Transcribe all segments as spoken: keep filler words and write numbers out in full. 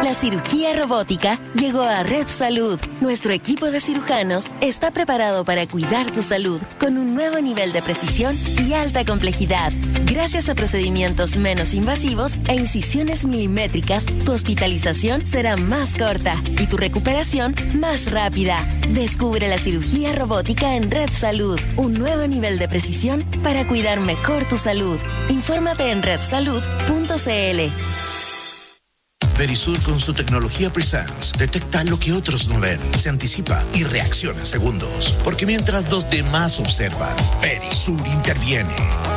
La cirugía robótica llegó a Red Salud. Nuestro equipo de cirujanos está preparado para cuidar tu salud con un nuevo nivel de precisión y alta complejidad. Gracias a procedimientos menos invasivos e incisiones milimétricas, tu hospitalización será más corta y tu recuperación más rápida. Descubre la cirugía robótica en Red Salud, un nuevo nivel de precisión para cuidar mejor tu salud. Infórmate en red salud punto c l. Verisur con su tecnología Presence detecta lo que otros no ven, se anticipa y reacciona en segundos. Porque mientras los demás observan, Verisur interviene.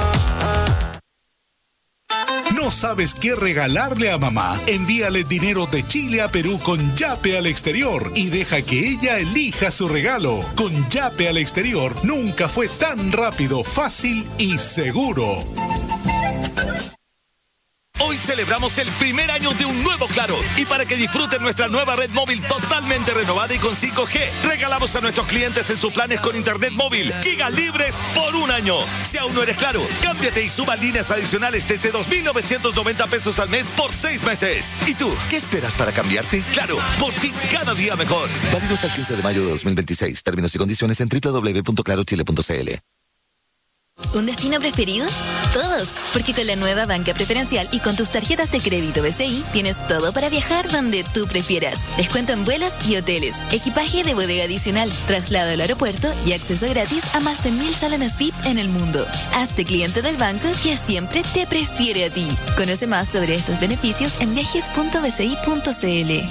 ¿No sabes qué regalarle a mamá? Envíale dinero de Chile a Perú con Yape al exterior y deja que ella elija su regalo. Con Yape al exterior nunca fue tan rápido, fácil y seguro. Hoy celebramos el primer año de un nuevo Claro. Y para que disfruten nuestra nueva red móvil totalmente renovada y con cinco G, regalamos a nuestros clientes en sus planes con internet móvil gigas libres por un año. Si aún no eres Claro, cámbiate y suba líneas adicionales desde dos mil novecientos noventa pesos al mes por seis meses. ¿Y tú, qué esperas para cambiarte? Claro, por ti cada día mejor. Válido hasta el quince de mayo de dos mil veintiséis. Términos y condiciones en doble u doble u doble u punto claro chile punto c l. ¿Un destino preferido? Todos, porque con la nueva banca preferencial y con tus tarjetas de crédito B C I tienes todo para viajar donde tú prefieras. Descuento en vuelos y hoteles, equipaje de bodega adicional, traslado al aeropuerto y acceso gratis a más de mil salones V I P en el mundo. Hazte cliente del banco que siempre te prefiere a ti. Conoce más sobre estos beneficios en viajes punto b c i punto c l.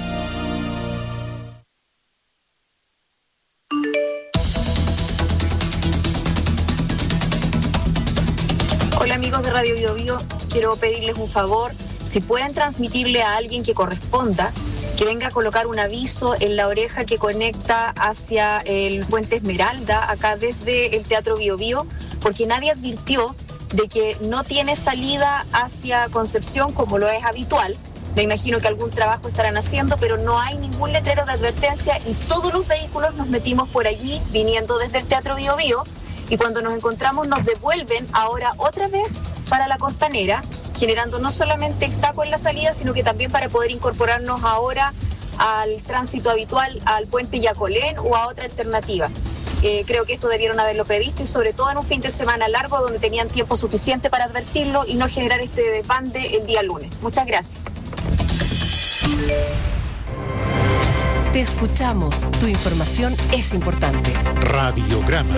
Hola amigos de Radio Bio Bio, quiero pedirles un favor, si pueden transmitirle a alguien que corresponda, que venga a colocar un aviso en la oreja que conecta hacia el Puente Esmeralda, acá desde el Teatro Bio Bio, porque nadie advirtió de que no tiene salida hacia Concepción como lo es habitual. Me imagino que algún trabajo estarán haciendo, pero no hay ningún letrero de advertencia y todos los vehículos nos metimos por allí viniendo desde el Teatro Bio Bio. Y cuando nos encontramos nos devuelven ahora otra vez para la Costanera, generando no solamente el taco en la salida, sino que también para poder incorporarnos ahora al tránsito habitual, al puente Yacolén o a otra alternativa. Eh, creo que esto debieron haberlo previsto y sobre todo en un fin de semana largo donde tenían tiempo suficiente para advertirlo y no generar este desbande el día lunes. Muchas gracias. Te escuchamos. Tu información es importante. Radiograma.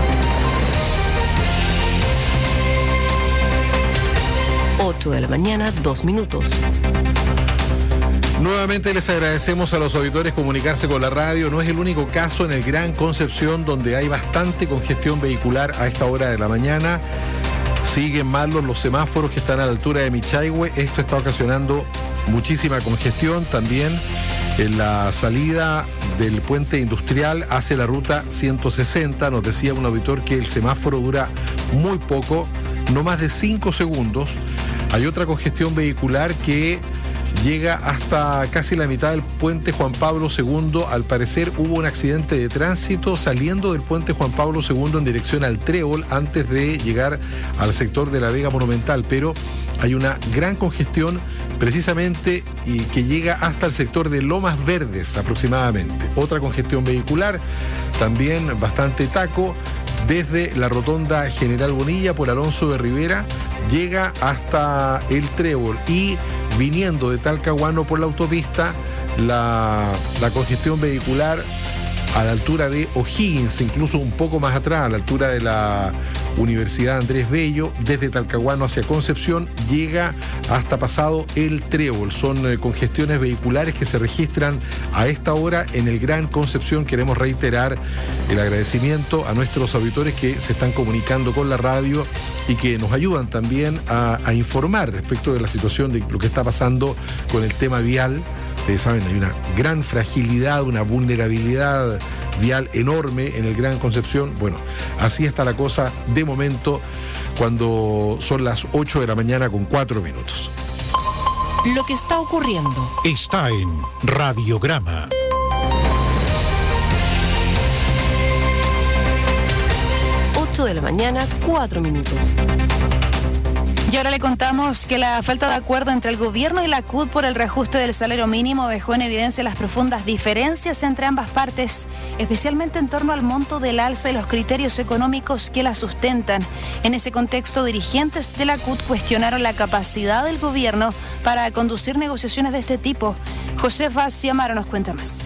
ocho de la mañana, dos minutos. Nuevamente les agradecemos a los auditores comunicarse con la radio. No es el único caso en el Gran Concepción donde hay bastante congestión vehicular a esta hora de la mañana. Siguen malos los semáforos que están a la altura de Michaihue. Esto está ocasionando muchísima congestión también en la salida del puente industrial hacia la ruta ciento sesenta. Nos decía un auditor que el semáforo dura muy poco, no más de cinco segundos. Hay otra congestión vehicular que llega hasta casi la mitad del puente Juan Pablo segundo. Al parecer hubo un accidente de tránsito saliendo del puente Juan Pablo segundo en dirección al Trébol antes de llegar al sector de la Vega Monumental, pero hay una gran congestión precisamente y que llega hasta el sector de Lomas Verdes aproximadamente. Otra congestión vehicular, también bastante taco, desde la rotonda General Bonilla por Alonso de Rivera, llega hasta el Trébol y viniendo de Talcahuano por la autopista, la, la congestión vehicular a la altura de O'Higgins, incluso un poco más atrás, a la altura de la Universidad Andrés Bello, desde Talcahuano hacia Concepción, llega hasta pasado el Trébol. Son eh, congestiones vehiculares que se registran a esta hora en el Gran Concepción. Queremos reiterar el agradecimiento a nuestros auditores que se están comunicando con la radio y que nos ayudan también a, a informar respecto de la situación de lo que está pasando con el tema vial. Ustedes saben, hay una gran fragilidad, una vulnerabilidad vial enorme en el Gran Concepción. Bueno, así está la cosa de momento cuando son las ocho de la mañana con cuatro minutos. Lo que está ocurriendo está en Radiograma. ocho de la mañana, cuatro minutos. Y ahora le contamos que la falta de acuerdo entre el gobierno y la C U T por el reajuste del salario mínimo dejó en evidencia las profundas diferencias entre ambas partes, especialmente en torno al monto del alza y los criterios económicos que la sustentan. En ese contexto, dirigentes de la C U T cuestionaron la capacidad del gobierno para conducir negociaciones de este tipo. Josefa Ciamaro nos cuenta más.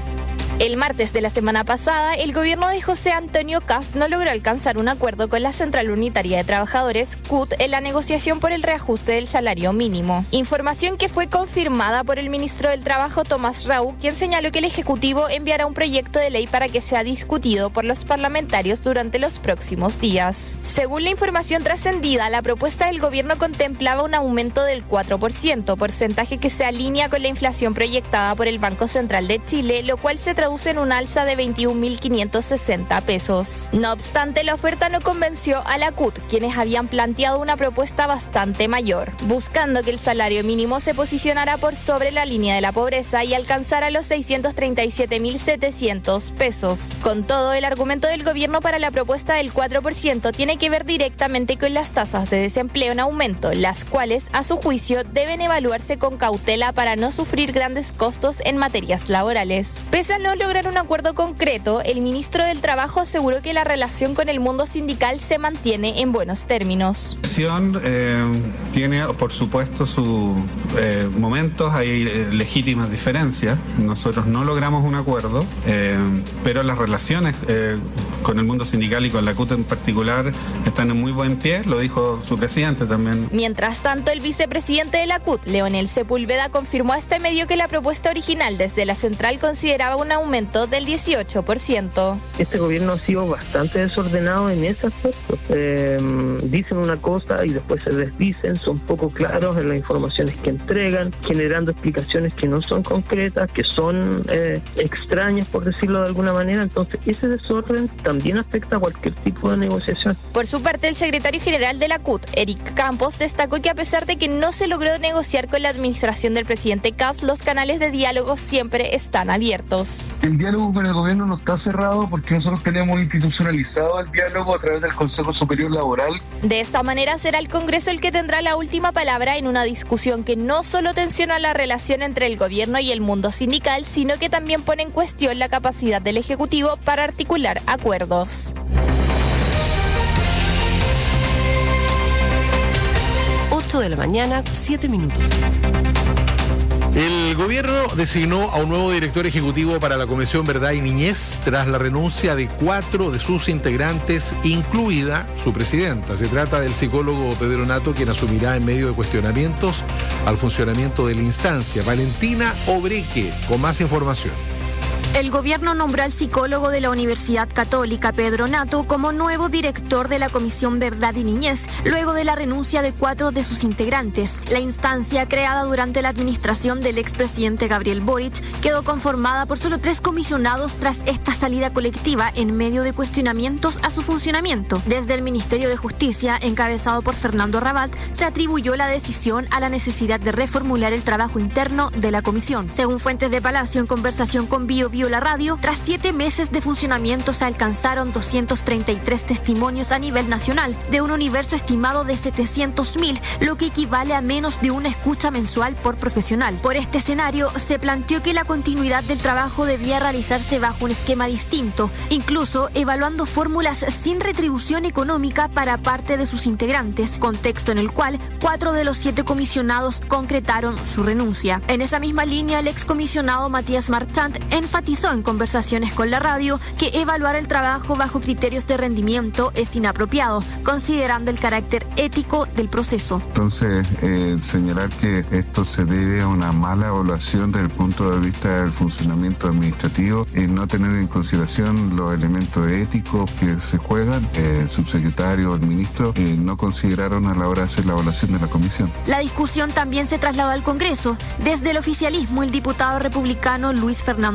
El martes de la semana pasada, el gobierno de José Antonio Kast no logró alcanzar un acuerdo con la Central Unitaria de Trabajadores, C U T, en la negociación por el reajuste del salario mínimo. Información que fue confirmada por el ministro del Trabajo, Tomás Raúl, quien señaló que el Ejecutivo enviará un proyecto de ley para que sea discutido por los parlamentarios durante los próximos días. Según la información trascendida, la propuesta del gobierno contemplaba un aumento del cuatro por ciento, porcentaje que se alinea con la inflación proyectada por el Banco Central de Chile, lo cual se traduce en un alza de veintiún mil quinientos sesenta pesos. No obstante, la oferta no convenció a la C U T, quienes habían planteado una propuesta bastante mayor, buscando que el salario mínimo se posicionara por sobre la línea de la pobreza y alcanzara los seiscientos treinta y siete mil setecientos pesos. Con todo, el argumento del gobierno para la propuesta del cuatro por ciento tiene que ver directamente con las tasas de desempleo en aumento, las cuales, a su juicio, deben evaluarse con cautela para no sufrir grandes costos en materias laborales. Pese a no lograr un acuerdo concreto, el ministro del Trabajo aseguró que la relación con el mundo sindical se mantiene en buenos términos. Eh, tiene, por supuesto, sus eh, momentos, hay eh, legítimas diferencias. Nosotros no logramos un acuerdo, eh, pero las relaciones eh, con el mundo sindical y con la C U T en particular están en muy buen pie, lo dijo su presidente también. Mientras tanto, el vicepresidente de la C U T, Leonel Sepúlveda, confirmó a este medio que la propuesta original desde la central consideraba un aumento del dieciocho por ciento. Este gobierno ha sido bastante desordenado en ese aspecto. Eh, dicen una cosa y después se desdicen, son poco claros en las informaciones que entregan, generando explicaciones que no son concretas, que son eh, extrañas, por decirlo de alguna manera. Entonces, ese desorden también afecta a cualquier tipo de negociación. Por su parte, el secretario general de la C U T, Eric Campos, destacó que a pesar de que no se logró negociar con la administración del presidente Kast, los canales de diálogo siempre están abiertos. El diálogo con el gobierno no está cerrado porque nosotros tenemos institucionalizado el diálogo a través del Consejo Superior Laboral. De esta manera será el Congreso el que tendrá la última palabra en una discusión que no solo tensiona la relación entre el gobierno y el mundo sindical, sino que también pone en cuestión la capacidad del Ejecutivo para articular acuerdos. ocho de la mañana, siete minutos. El gobierno designó a un nuevo director ejecutivo para la Comisión Verdad y Niñez tras la renuncia de cuatro de sus integrantes, incluida su presidenta. Se trata del psicólogo Pedro Nato, quien asumirá en medio de cuestionamientos al funcionamiento de la instancia. Valentina Obreque, con más información. El gobierno nombró al psicólogo de la Universidad Católica, Pedro Nato, como nuevo director de la Comisión Verdad y Niñez, luego de la renuncia de cuatro de sus integrantes. La instancia, creada durante la administración del expresidente Gabriel Boric, quedó conformada por solo tres comisionados tras esta salida colectiva en medio de cuestionamientos a su funcionamiento. Desde el Ministerio de Justicia, encabezado por Fernando Rabat, se atribuyó la decisión a la necesidad de reformular el trabajo interno de la comisión. Según fuentes de Palacio en conversación con Bio Bio La Radio, tras siete meses de funcionamiento se alcanzaron doscientos treinta y tres testimonios a nivel nacional, de un universo estimado de setecientos mil, lo que equivale a menos de una escucha mensual por profesional. Por este escenario, se planteó que la continuidad del trabajo debía realizarse bajo un esquema distinto, incluso evaluando fórmulas sin retribución económica para parte de sus integrantes, contexto en el cual cuatro de los siete comisionados concretaron su renuncia. En esa misma línea, el excomisionado Matías Marchant enfatizó en conversaciones con la radio que evaluar el trabajo bajo criterios de rendimiento es inapropiado, considerando el carácter ético del proceso. Entonces, eh, señalar que esto se debe a una mala evaluación desde el punto de vista del funcionamiento administrativo y no tener en consideración los elementos éticos que se juegan, eh, el subsecretario o el ministro eh, no consideraron a la hora de hacer la evaluación de la comisión. La discusión también se trasladó al Congreso. Desde el oficialismo, el diputado republicano Luis Fernando Sánchez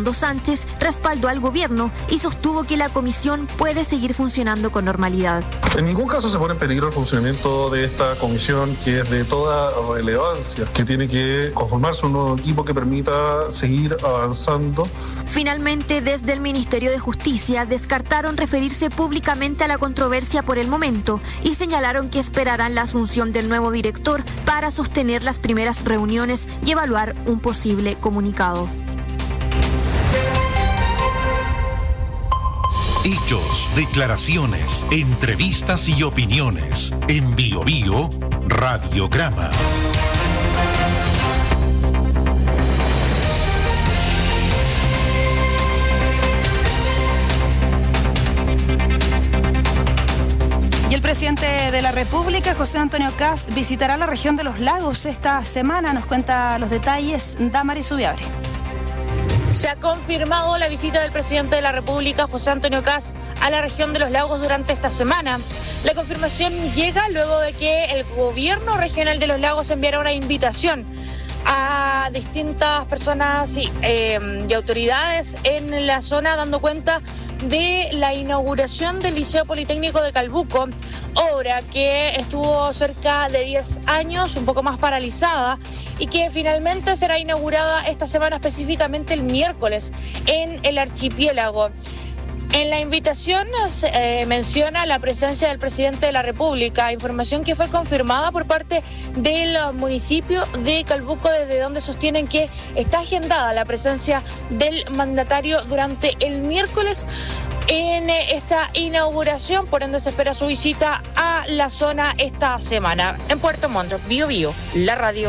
Sánchez respaldó al gobierno y sostuvo que la comisión puede seguir funcionando con normalidad. En ningún caso se pone en peligro el funcionamiento de esta comisión, que es de toda relevancia, que tiene que conformarse un nuevo equipo que permita seguir avanzando. Finalmente, desde el Ministerio de Justicia descartaron referirse públicamente a la controversia por el momento y señalaron que esperarán la asunción del nuevo director para sostener las primeras reuniones y evaluar un posible comunicado. Hechos, declaraciones, entrevistas y opiniones. En Bio Bio, Radiograma. Y el presidente de la República, José Antonio Kast, visitará la región de los lagos esta semana. Nos cuenta los detalles Damaris Ubiabre. Se ha confirmado la visita del presidente de la República, José Antonio Kast, a la región de los lagos durante esta semana. La confirmación llega luego de que el gobierno regional de los lagos enviara una invitación a distintas personas y, eh, y autoridades en la zona, dando cuenta de la inauguración del Liceo Politécnico de Calbuco, obra que estuvo cerca de diez años, un poco más paralizada, y que finalmente será inaugurada esta semana, específicamente el miércoles, en el archipiélago. En la invitación se eh, menciona la presencia del presidente de la República, información que fue confirmada por parte del municipio de Calbuco, desde donde sostienen que está agendada la presencia del mandatario durante el miércoles en esta inauguración, por ende se espera su visita a la zona esta semana. En Puerto Montt, Bio Bio, la radio.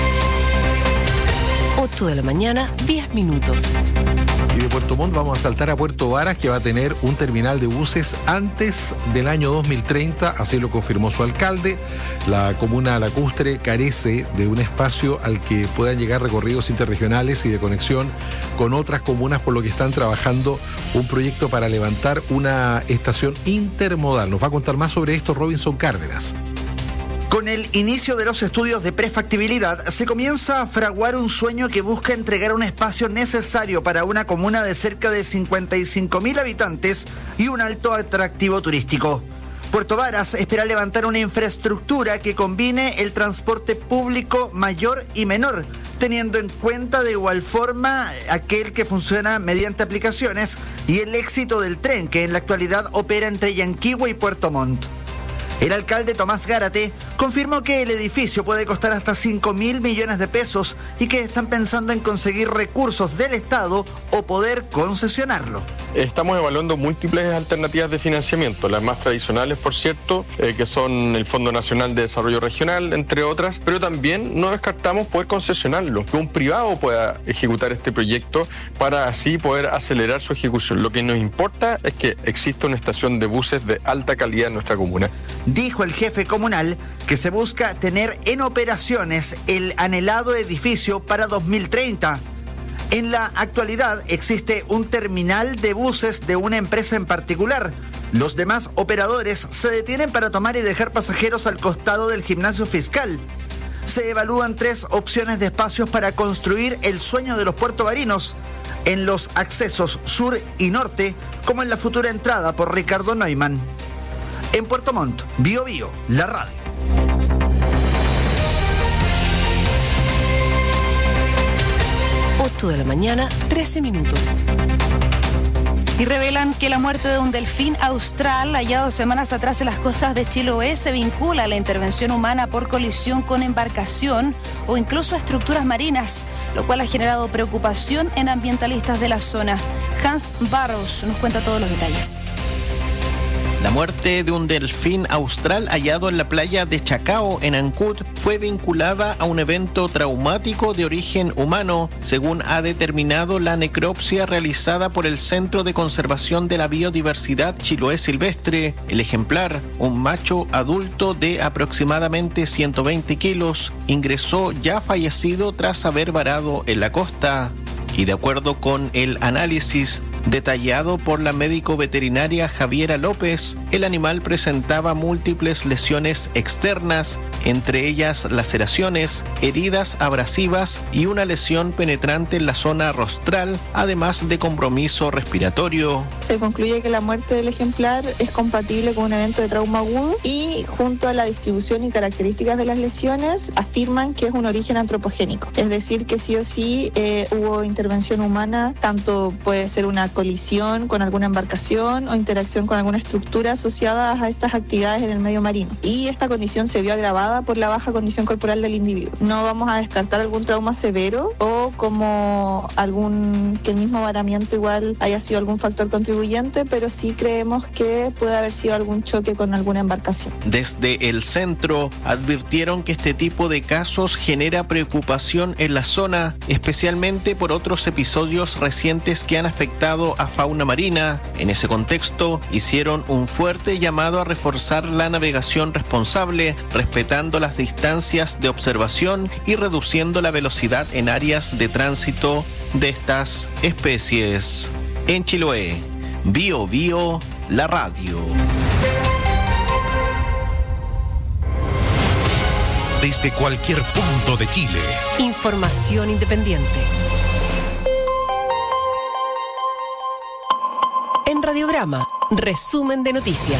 ocho de la mañana, diez minutos. Y de Puerto Montt vamos a saltar a Puerto Varas, que va a tener un terminal de buses antes del año dos mil treinta, así lo confirmó su alcalde. La comuna lacustre carece de un espacio al que puedan llegar recorridos interregionales y de conexión con otras comunas, por lo que están trabajando un proyecto para levantar una estación intermodal. Nos va a contar más sobre esto Robinson Cárdenas. Con el inicio de los estudios de prefactibilidad, se comienza a fraguar un sueño que busca entregar un espacio necesario para una comuna de cerca de cincuenta y cinco mil habitantes y un alto atractivo turístico. Puerto Varas espera levantar una infraestructura que combine el transporte público mayor y menor, teniendo en cuenta de igual forma aquel que funciona mediante aplicaciones y el éxito del tren que en la actualidad opera entre Yanquihue y Puerto Montt. El alcalde Tomás Gárate confirmó que el edificio puede costar hasta cinco mil millones de pesos y que están pensando en conseguir recursos del Estado o poder concesionarlo. Estamos evaluando múltiples alternativas de financiamiento, las más tradicionales, por cierto, eh, que son el Fondo Nacional de Desarrollo Regional, entre otras, pero también no descartamos poder concesionarlo, que un privado pueda ejecutar este proyecto para así poder acelerar su ejecución. Lo que nos importa es que exista una estación de buses de alta calidad en nuestra comuna. Dijo el jefe comunal que se busca tener en operaciones el anhelado edificio para dos mil treinta. En la actualidad existe un terminal de buses de una empresa en particular. Los demás operadores se detienen para tomar y dejar pasajeros al costado del gimnasio fiscal. Se evalúan tres opciones de espacios para construir el sueño de los puertovarinos en los accesos sur y norte, como en la futura entrada por Ricardo Neumann. En Puerto Montt, Bio Bio, la radio. ocho de la mañana, trece minutos. Y revelan que la muerte de un delfín austral hallado semanas atrás en las costas de Chiloé se vincula a la intervención humana por colisión con embarcación o incluso a estructuras marinas, lo cual ha generado preocupación en ambientalistas de la zona. Hans Barros nos cuenta todos los detalles. La muerte de un delfín austral hallado en la playa de Chacao, en Ancud, fue vinculada a un evento traumático de origen humano, según ha determinado la necropsia realizada por el Centro de Conservación de la Biodiversidad Chiloé Silvestre. El ejemplar, un macho adulto de aproximadamente ciento veinte kilos, ingresó ya fallecido tras haber varado en la costa. Y de acuerdo con el análisis Detallado por la médico veterinaria Javiera López, el animal presentaba múltiples lesiones externas, entre ellas laceraciones, heridas abrasivas y una lesión penetrante en la zona rostral, además de compromiso respiratorio. Se concluye que la muerte del ejemplar es compatible con un evento de trauma agudo y, junto a la distribución y características de las lesiones, afirman que es un origen antropogénico. Es decir, que sí o sí eh, hubo intervención humana, tanto puede ser una colisión con alguna embarcación o interacción con alguna estructura asociada a estas actividades en el medio marino. Y esta condición se vio agravada por la baja condición corporal del individuo. No vamos a descartar algún trauma severo o como algún que el mismo varamiento igual haya sido algún factor contribuyente, pero sí creemos que puede haber sido algún choque con alguna embarcación. Desde el centro advirtieron que este tipo de casos genera preocupación en la zona, especialmente por otros episodios recientes que han afectado a fauna marina. En ese contexto, hicieron un fuerte llamado a reforzar la navegación responsable, respetando las distancias de observación y reduciendo la velocidad en áreas de tránsito de estas especies. En Chiloé, Bio Bio, la radio. Desde cualquier punto de Chile. Información independiente. En Radiograma, resumen de noticias.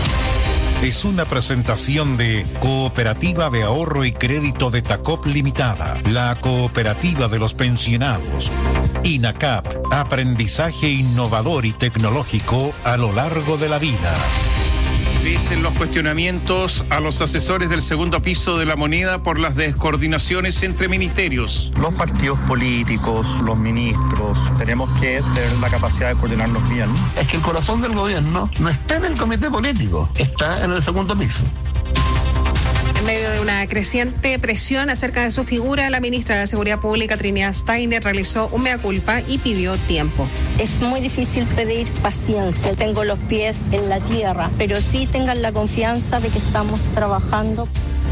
Es una presentación de Cooperativa de Ahorro y Crédito de Tacop Limitada, la cooperativa de los pensionados. INACAP, aprendizaje innovador y tecnológico a lo largo de la vida. Dicen los cuestionamientos a los asesores del segundo piso de la moneda por las descoordinaciones entre ministerios. Los partidos políticos, los ministros, tenemos que tener la capacidad de coordinarnos bien. Es que el corazón del gobierno no está en el comité político, está en el segundo piso. En medio de una creciente presión acerca de su figura, la ministra de Seguridad Pública, Trinidad Steiner, realizó un mea culpa y pidió tiempo. Es muy difícil pedir paciencia. Tengo los pies en la tierra, pero sí tengan la confianza de que estamos trabajando.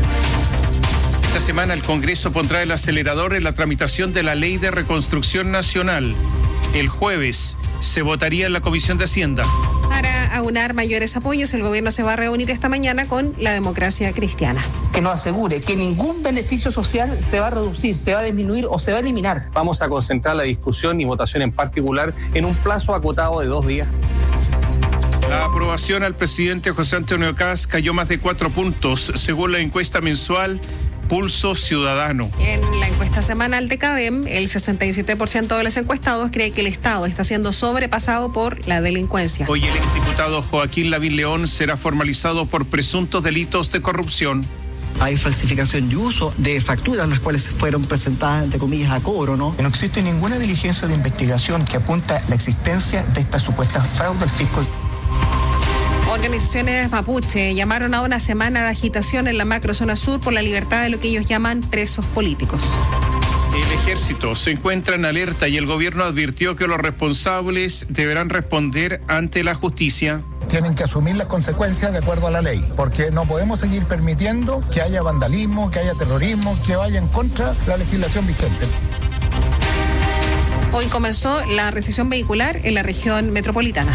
Esta semana el Congreso pondrá el acelerador en la tramitación de la Ley de Reconstrucción Nacional. El jueves se votaría en la Comisión de Hacienda. Para aunar mayores apoyos, el gobierno se va a reunir esta mañana con la Democracia Cristiana. Que nos asegure que ningún beneficio social se va a reducir, se va a disminuir o se va a eliminar. Vamos a concentrar la discusión y votación en particular en un plazo acotado de dos días. La aprobación al presidente José Antonio Kast cayó más de cuatro puntos, según la encuesta mensual Pulso Ciudadano. En la encuesta semanal de CADEM, el sesenta y siete por ciento de los encuestados cree que el Estado está siendo sobrepasado por la delincuencia. Hoy el exdiputado Joaquín Lavín León será formalizado por presuntos delitos de corrupción. Hay falsificación y uso de facturas, las cuales fueron presentadas, entre comillas, a cobro, ¿no? No existe ninguna diligencia de investigación que apunta a la existencia de esta supuesta fraude al fisco. Organizaciones mapuche llamaron a una semana de agitación en la macrozona sur por la libertad de lo que ellos llaman presos políticos. El ejército se encuentra en alerta y el gobierno advirtió que los responsables deberán responder ante la justicia. Tienen que asumir las consecuencias de acuerdo a la ley, porque no podemos seguir permitiendo que haya vandalismo, que haya terrorismo, que vaya en contra de la legislación vigente. Hoy comenzó la restricción vehicular en la región metropolitana.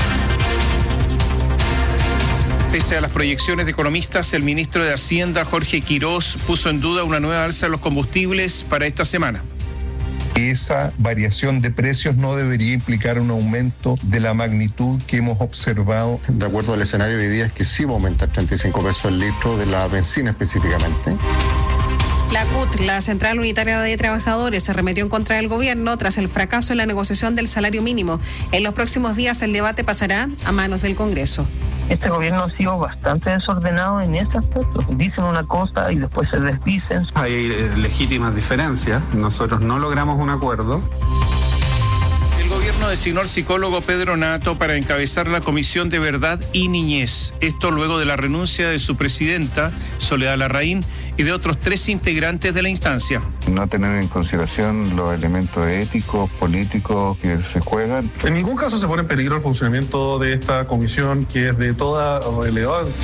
Pese a las proyecciones de economistas, el ministro de Hacienda, Jorge Quirós, puso en duda una nueva alza de los combustibles para esta semana. Esa variación de precios no debería implicar un aumento de la magnitud que hemos observado. De acuerdo al escenario de hoy día es que sí va a aumentar treinta y cinco pesos el litro de la benzina específicamente. La C U T, la Central Unitaria de Trabajadores, se arremetió en contra del gobierno tras el fracaso en la negociación del salario mínimo. En los próximos días el debate pasará a manos del Congreso. Este gobierno ha sido bastante desordenado en ese aspecto. Dicen una cosa y después se desdicen. Hay eh, legítimas diferencias. Nosotros no logramos un acuerdo. El gobierno designó al psicólogo Pedro Nato para encabezar la Comisión de Verdad y Niñez. Esto luego de la renuncia de su presidenta, Soledad Larraín, y de otros tres integrantes de la instancia. No tener en consideración los elementos éticos, políticos que se juegan. En ningún caso se pone en peligro el funcionamiento de esta comisión, que es de toda relevancia.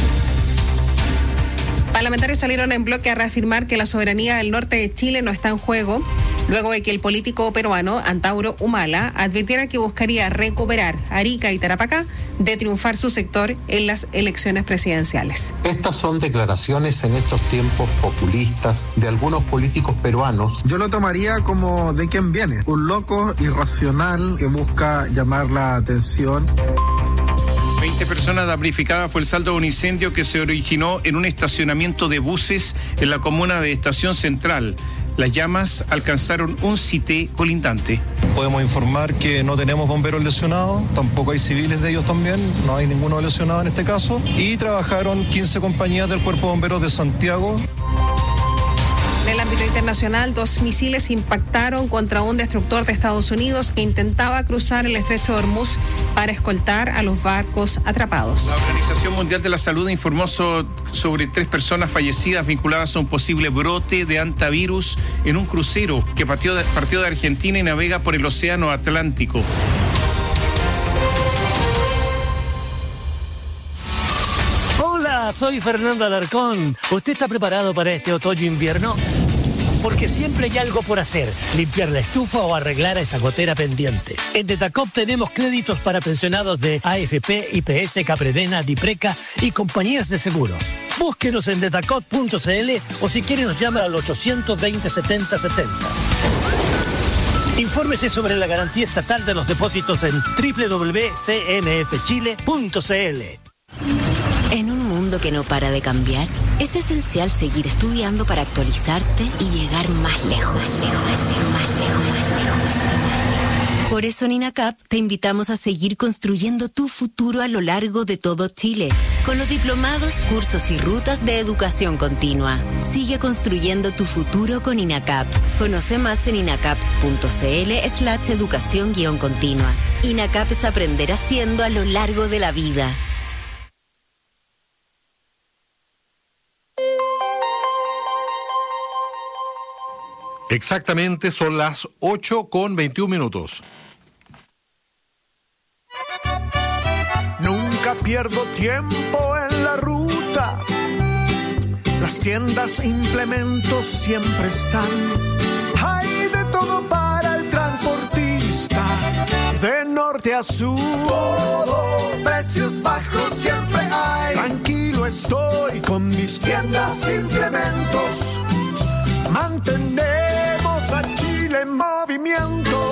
Parlamentarios salieron en bloque a reafirmar que la soberanía del norte de Chile no está en juego. luego de que el político peruano Antauro Humala advirtiera que buscaría recuperar Arica y Tarapacá de triunfar su sector en las elecciones presidenciales. Estas son declaraciones en estos tiempos populistas de algunos políticos peruanos. Yo lo tomaría como de quién viene, un loco irracional que busca llamar la atención. veinte personas damnificadas fue el saldo de un incendio que se originó en un estacionamiento de buses en la comuna de Estación Central. Las llamas alcanzaron un sitio colindante. Podemos informar que no tenemos bomberos lesionados, tampoco hay civiles de ellos también, no hay ninguno lesionado en este caso. Y trabajaron quince compañías del Cuerpo de Bomberos de Santiago. En el ámbito internacional, dos misiles impactaron contra un destructor de Estados Unidos que intentaba cruzar el estrecho de Hormuz para escoltar a los barcos atrapados. La Organización Mundial de la Salud informó so- sobre tres personas fallecidas vinculadas a un posible brote de hantavirus en un crucero que partió de, partió de Argentina y navega por el Océano Atlántico. Hola, soy Fernando Alarcón. ¿Usted está preparado para este otoño-invierno? Porque siempre hay algo por hacer, limpiar la estufa o arreglar esa gotera pendiente. En Detacop tenemos créditos para pensionados de A F P, I P S, Capredena, Dipreca y compañías de seguros. Búsquenos en detacop punto c l o si quiere nos llama al ochocientos veinte setenta setenta. Infórmese sobre la garantía estatal de los depósitos en doble u doble u doble u punto c n f chile punto c l. En un mundo que no para de cambiar, es esencial seguir estudiando para actualizarte y llegar más lejos. Más lejos, más lejos, más lejos, más lejos. Por eso en INACAP te invitamos a seguir construyendo tu futuro a lo largo de todo Chile, con los diplomados, cursos y rutas de educación continua. Sigue construyendo tu futuro con INACAP. Conoce más en inacap punto c l slash educación guión continua. INACAP es aprender haciendo a lo largo de la vida. Exactamente, son las ocho con veintiún minutos. Nunca pierdo tiempo en la ruta. Las tiendas e implementos siempre están. Hay de todo para el transportista. De norte a sur, todo, precios bajos siempre hay. Tranquilo estoy con mis tiendas e implementos. Mantenemos a Chile en movimiento.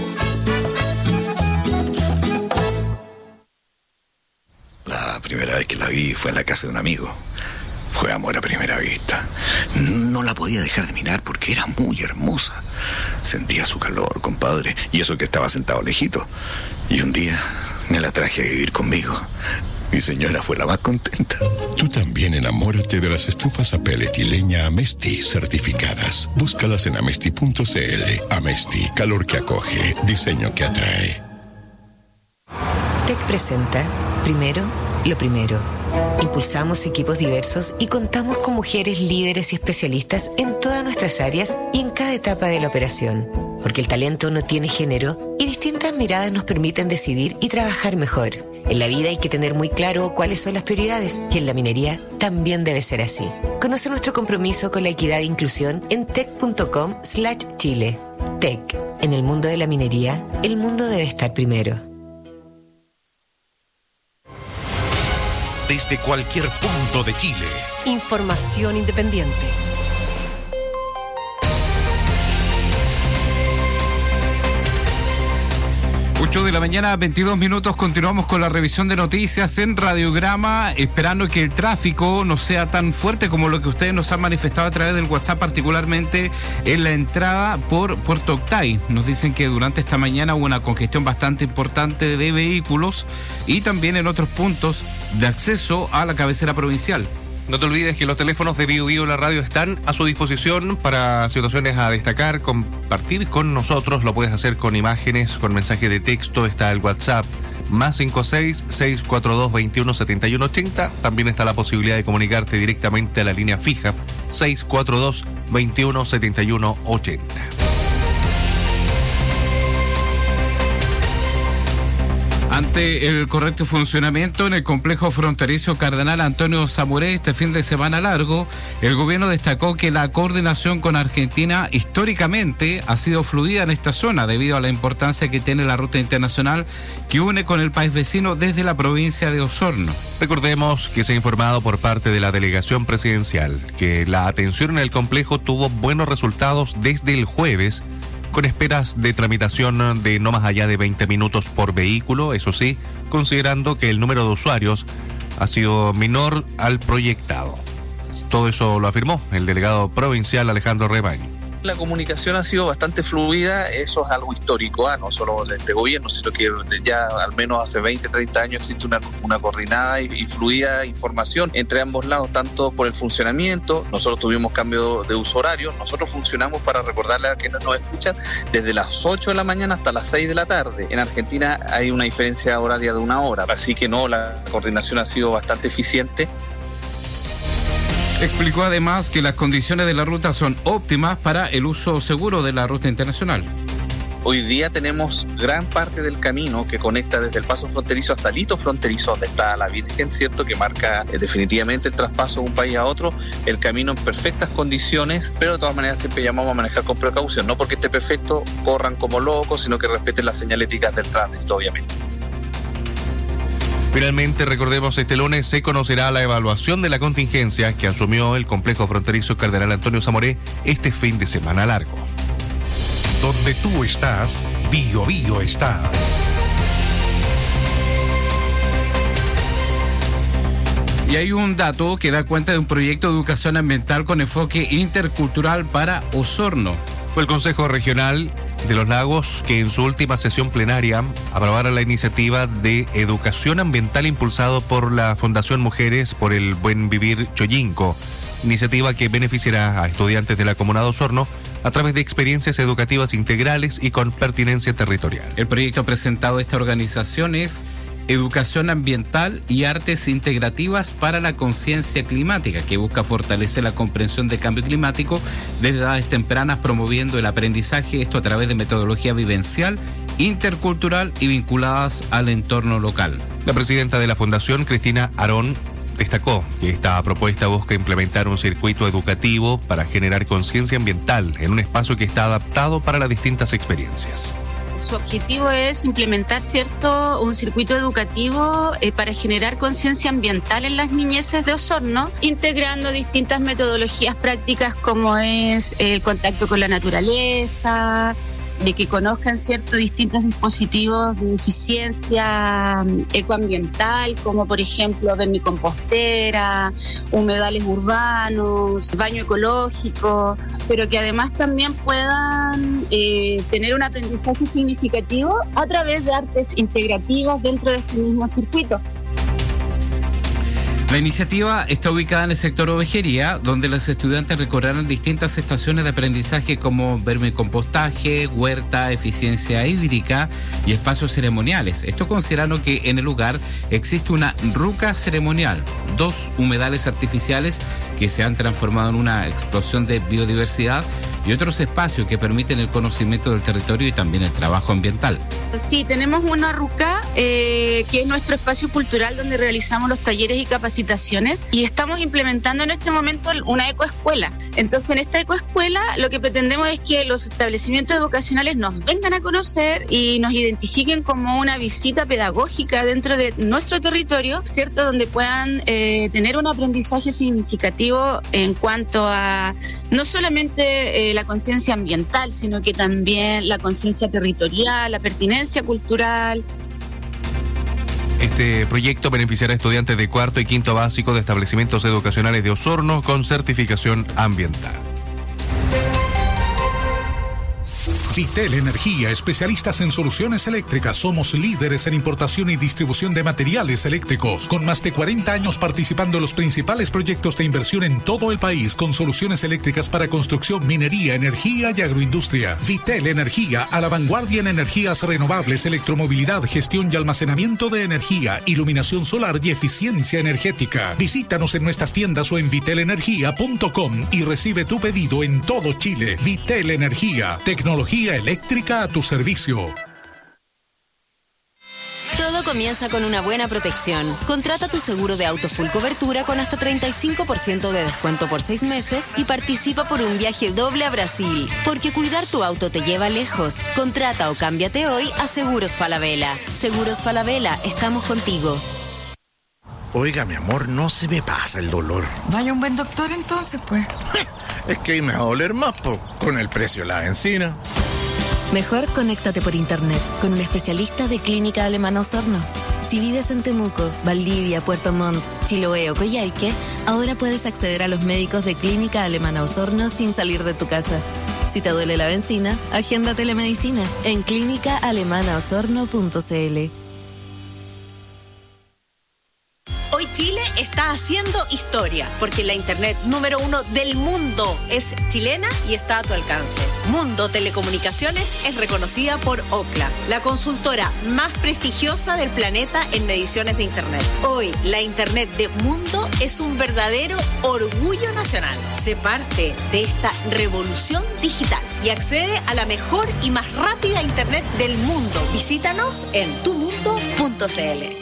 La primera vez que la vi fue en la casa de un amigo. Fue amor a primera vista. No la podía dejar de mirar porque era muy hermosa. Sentía su calor, compadre, y eso que estaba sentado lejito. Y un día me la traje a vivir conmigo. Mi señora fue la más contenta. Tú también enamórate de las estufas a pellet y leña Amesti certificadas. Búscalas en amesti punto c l. Amesti, calor que acoge, diseño que atrae. T E C presenta Primero, lo primero. Impulsamos equipos diversos y contamos con mujeres líderes y especialistas en todas nuestras áreas y en cada etapa de la operación. Porque el talento no tiene género y distintas miradas nos permiten decidir y trabajar mejor. En la vida hay que tener muy claro cuáles son las prioridades y en la minería también debe ser así. Conoce nuestro compromiso con la equidad e inclusión en tec punto com slash chile. T E C. En el mundo de la minería, el mundo debe estar primero. Desde cualquier punto de Chile. Información independiente. ocho de la mañana, veintidós minutos, continuamos con la revisión de noticias en Radiograma, esperando que el tráfico no sea tan fuerte como lo que ustedes nos han manifestado a través del WhatsApp, particularmente en la entrada por Puerto Octay. Nos dicen que durante esta mañana hubo una congestión bastante importante de vehículos y también en otros puntos de acceso a la cabecera provincial. No te olvides que los teléfonos de Bio Bio La Radio están a su disposición para situaciones a destacar, compartir con nosotros. Lo puedes hacer con imágenes, con mensaje de texto. Está el WhatsApp más cinco seis, seis cuatro dos, veintiuno, setenta y uno, ochenta. También está la posibilidad de comunicarte directamente a la línea fija seis cuatro dos, veintiuno, setenta y uno, ochenta. Ante el correcto funcionamiento en el complejo fronterizo Cardenal Antonio Zamoré este fin de semana largo, el gobierno destacó que la coordinación con Argentina históricamente ha sido fluida en esta zona debido a la importancia que tiene la ruta internacional que une con el país vecino desde la provincia de Osorno. Recordemos que se ha informado por parte de la delegación presidencial que la atención en el complejo tuvo buenos resultados desde el jueves, con esperas de tramitación de no más allá de veinte minutos por vehículo, eso sí, considerando que el número de usuarios ha sido menor al proyectado. Todo eso lo afirmó el delegado provincial Alejandro Rebaño. La comunicación ha sido bastante fluida, eso es algo histórico, ¿eh? No solo de este gobierno, sino que ya al menos hace veinte, treinta años existe una, una coordinada y, y fluida información entre ambos lados, tanto por el funcionamiento. Nosotros tuvimos cambio de uso horario, nosotros funcionamos, para recordarle a quienes nos escuchan, desde las ocho de la mañana hasta las seis de la tarde. En Argentina hay una diferencia horaria de una hora, así que no, la coordinación ha sido bastante eficiente. Explicó además que las condiciones de la ruta son óptimas para el uso seguro de la ruta internacional. Hoy día tenemos gran parte del camino que conecta desde el paso fronterizo hasta el hito fronterizo, donde está la Virgen, ¿cierto?, que marca eh, definitivamente el traspaso de un país a otro, el camino en perfectas condiciones, pero de todas maneras siempre llamamos a manejar con precaución, no porque esté perfecto, corran como locos, sino que respeten las señaléticas del tránsito, obviamente. Finalmente, recordemos, este lunes se conocerá la evaluación de la contingencia que asumió el complejo fronterizo Cardenal Antonio Zamoré este fin de semana largo. Donde tú estás, Bio Bio está. Y hay un dato que da cuenta de un proyecto de educación ambiental con enfoque intercultural para Osorno. Fue el Consejo Regional de los Lagos que en su última sesión plenaria aprobara la iniciativa de educación ambiental impulsado por la Fundación Mujeres por el Buen Vivir Choyinco, iniciativa que beneficiará a estudiantes de la comuna de Osorno a través de experiencias educativas integrales y con pertinencia territorial. El proyecto presentado de esta organización es Educación Ambiental y Artes Integrativas para la Conciencia Climática, que busca fortalecer la comprensión del cambio climático desde edades tempranas, promoviendo el aprendizaje, esto a través de metodología vivencial, intercultural y vinculadas al entorno local. La presidenta de la Fundación, Cristina Arón, destacó que esta propuesta busca implementar un circuito educativo para generar conciencia ambiental en un espacio que está adaptado para las distintas experiencias. Su objetivo es implementar, ¿cierto?, un circuito educativo eh, para generar conciencia ambiental en las niñeces de Osorno, integrando distintas metodologías prácticas como es el contacto con la naturaleza, de que conozcan, ¿cierto?, distintos dispositivos de eficiencia ecoambiental, como por ejemplo vermicompostera, humedales urbanos, baño ecológico, pero que además también puedan eh, tener un aprendizaje significativo a través de artes integrativas dentro de este mismo circuito. La iniciativa está ubicada en el sector ovejería, donde los estudiantes recorrerán distintas estaciones de aprendizaje como vermicompostaje, huerta, eficiencia hídrica y espacios ceremoniales. Esto considerando que en el lugar existe una ruca ceremonial, dos humedales artificiales que se han transformado en una explosión de biodiversidad y otros espacios que permiten el conocimiento del territorio y también el trabajo ambiental. Sí, tenemos una ruca eh, que es nuestro espacio cultural donde realizamos los talleres y capacitaciones, y estamos implementando en este momento una ecoescuela. Entonces, en esta ecoescuela lo que pretendemos es que los establecimientos educacionales nos vengan a conocer y nos identifiquen como una visita pedagógica dentro de nuestro territorio, ¿cierto?, donde puedan eh, tener un aprendizaje significativo en cuanto a no solamente eh, la conciencia ambiental, sino que también la conciencia territorial, la pertinencia cultural. Este proyecto beneficiará a estudiantes de cuarto y quinto básico de establecimientos educacionales de Osorno con certificación ambiental. Vitel Energía, especialistas en soluciones eléctricas. Somos líderes en importación y distribución de materiales eléctricos, con más de cuarenta años participando en los principales proyectos de inversión en todo el país, con soluciones eléctricas para construcción, minería, energía y agroindustria. Vitel Energía, a la vanguardia en energías renovables, electromovilidad, gestión y almacenamiento de energía, iluminación solar y eficiencia energética. Visítanos en nuestras tiendas o en vitel energía punto com y recibe tu pedido en todo Chile. Vitel Energía, tecnología eléctrica a tu servicio. Todo comienza con una buena protección. Contrata tu seguro de auto full cobertura con hasta treinta y cinco por ciento de descuento por seis meses y participa por un viaje doble a Brasil. Porque cuidar tu auto te lleva lejos. Contrata o cámbiate hoy a Seguros Falabella. Seguros Falabella, estamos contigo. Oiga, mi amor, no se me pasa el dolor. Vaya un buen doctor entonces, pues. Es que ahí me va a doler más, po, con el precio de la benzina. Mejor conéctate por internet con un especialista de Clínica Alemana Osorno. Si vives en Temuco, Valdivia, Puerto Montt, Chiloé o Coyhaique, ahora puedes acceder a los médicos de Clínica Alemana Osorno sin salir de tu casa. Si te duele la benzina, agenda telemedicina en clínica alemana osorno punto c l. Hoy Chile está haciendo historia, porque la internet número uno del mundo es chilena y está a tu alcance. Mundo Telecomunicaciones es reconocida por Ookla, la consultora más prestigiosa del planeta en mediciones de internet. Hoy, la internet de Mundo es un verdadero orgullo nacional. Sé parte de esta revolución digital y accede a la mejor y más rápida internet del mundo. Visítanos en tu mundo punto c l.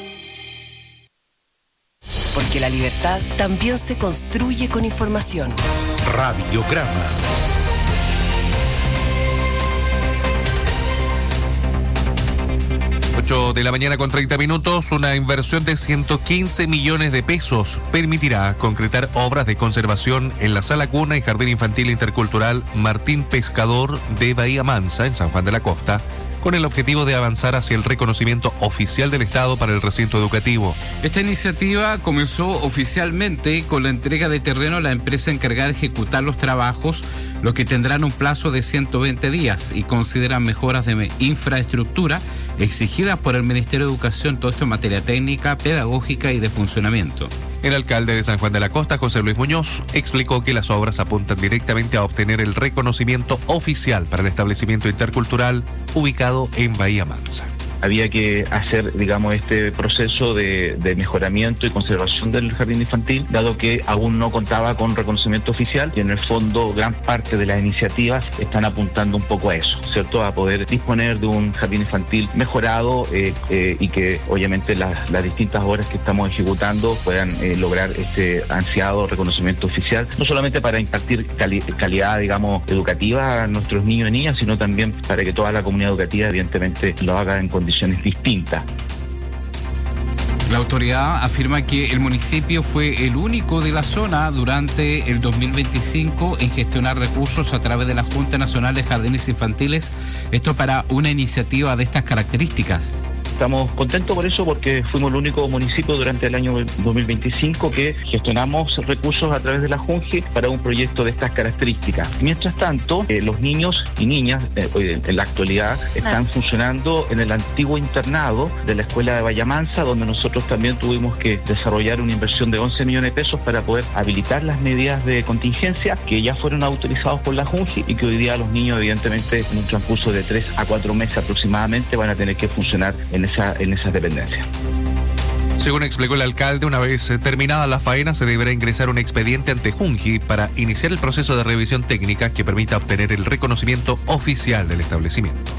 Porque la libertad también se construye con información. Radiograma. ocho de la mañana con treinta minutos, una inversión de ciento quince millones de pesos permitirá concretar obras de conservación en la Sala Cuna y Jardín Infantil Intercultural Martín Pescador de Bahía Mansa, en San Juan de la Costa, con el objetivo de avanzar hacia el reconocimiento oficial del Estado para el recinto educativo. Esta iniciativa comenzó oficialmente con la entrega de terreno a la empresa encargada de ejecutar los trabajos, los que tendrán un plazo de ciento veinte días y consideran mejoras de infraestructura exigidas por el Ministerio de Educación, todo esto en materia técnica, pedagógica y de funcionamiento. El alcalde de San Juan de la Costa, José Luis Muñoz, explicó que las obras apuntan directamente a obtener el reconocimiento oficial para el establecimiento intercultural ubicado en Bahía Mansa. Había que hacer, digamos, este proceso de, de mejoramiento y conservación del jardín infantil, dado que aún no contaba con reconocimiento oficial, y en el fondo gran parte de las iniciativas están apuntando un poco a eso, ¿cierto? A poder disponer de un jardín infantil mejorado eh, eh, y que obviamente las, las distintas obras que estamos ejecutando puedan eh, lograr este ansiado reconocimiento oficial, no solamente para impartir cali- calidad, digamos, educativa a nuestros niños y niñas, sino también para que toda la comunidad educativa evidentemente lo haga en condiciones condiciones distintas. La autoridad afirma que el municipio fue el único de la zona durante el dos mil veinticinco en gestionar recursos a través de la Junta Nacional de Jardines Infantiles, esto para una iniciativa de estas características. Estamos contentos por eso, porque fuimos el único municipio durante el año dos mil veinticinco que gestionamos recursos a través de la JUNGI para un proyecto de estas características. Mientras tanto, eh, los niños y niñas eh, en la actualidad están ah. funcionando en el antiguo internado de la escuela de Bahía Mansa, donde nosotros también tuvimos que desarrollar una inversión de once millones de pesos para poder habilitar las medidas de contingencia que ya fueron autorizados por la JUNGI y que hoy día los niños, evidentemente, en un transcurso de tres a cuatro meses aproximadamente, van a tener que funcionar en Esa, en esas dependencias. Según explicó el alcalde, una vez terminada la faena se deberá ingresar un expediente ante JUNGI para iniciar el proceso de revisión técnica que permita obtener el reconocimiento oficial del establecimiento.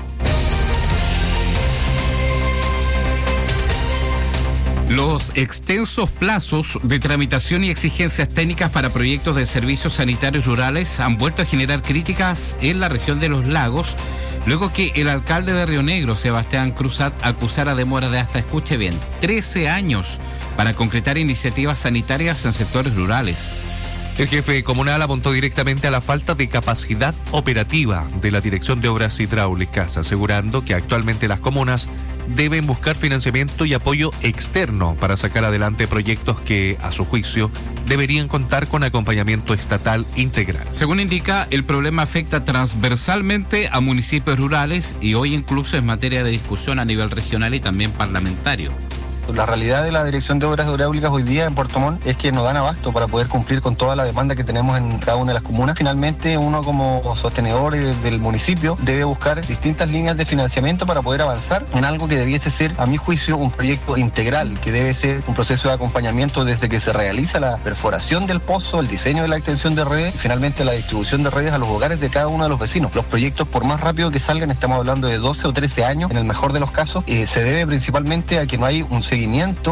Los extensos plazos de tramitación y exigencias técnicas para proyectos de servicios sanitarios rurales han vuelto a generar críticas en la región de Los Lagos, luego que el alcalde de Río Negro, Sebastián Cruzat, acusara demora de hasta, escuche bien, trece años para concretar iniciativas sanitarias en sectores rurales. El jefe comunal apuntó directamente a la falta de capacidad operativa de la Dirección de Obras Hidráulicas, asegurando que actualmente las comunas deben buscar financiamiento y apoyo externo para sacar adelante proyectos que, a su juicio, deberían contar con acompañamiento estatal integral. Según indica, el problema afecta transversalmente a municipios rurales y hoy incluso es materia de discusión a nivel regional y también parlamentario. La realidad de la Dirección de Obras Hidráulicas hoy día en Puerto Montt es que no dan abasto para poder cumplir con toda la demanda que tenemos en cada una de las comunas. Finalmente, uno como sostenedor del municipio debe buscar distintas líneas de financiamiento para poder avanzar en algo que debiese ser, a mi juicio, un proyecto integral, que debe ser un proceso de acompañamiento desde que se realiza la perforación del pozo, el diseño de la extensión de redes y finalmente la distribución de redes a los hogares de cada uno de los vecinos. Los proyectos, por más rápido que salgan, estamos hablando de doce o trece años, en el mejor de los casos, eh, se debe principalmente a que no hay un seguimiento.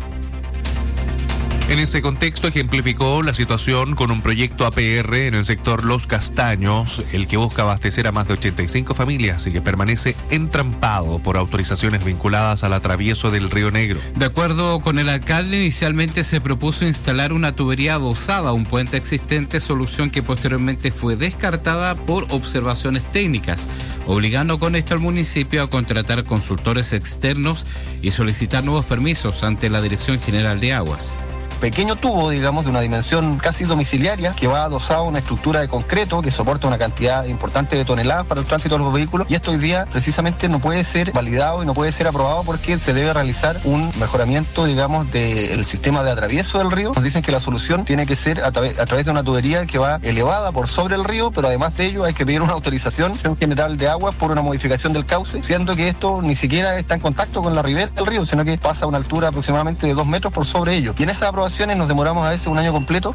En ese contexto ejemplificó la situación con un proyecto A P R en el sector Los Castaños, el que busca abastecer a más de ochenta y cinco familias y que permanece entrampado por autorizaciones vinculadas al atravieso del Río Negro. De acuerdo con el alcalde, inicialmente se propuso instalar una tubería adosada a un puente existente, solución que posteriormente fue descartada por observaciones técnicas, obligando con esto al municipio a contratar consultores externos y solicitar nuevos permisos ante la Dirección General de Aguas. Pequeño tubo, digamos, de una dimensión casi domiciliaria, que va adosado a una estructura de concreto que soporta una cantidad importante de toneladas para el tránsito de los vehículos, y esto hoy día precisamente no puede ser validado y no puede ser aprobado porque se debe realizar un mejoramiento, digamos, del sistema de atravieso del río. Nos dicen que la solución tiene que ser a, tra- a través de una tubería que va elevada por sobre el río, pero además de ello hay que pedir una autorización general de aguas por una modificación del cauce, siendo que esto ni siquiera está en contacto con la ribera del río, sino que pasa a una altura aproximadamente de dos metros por sobre ello. Y en esa aprobación nos demoramos a veces un año completo.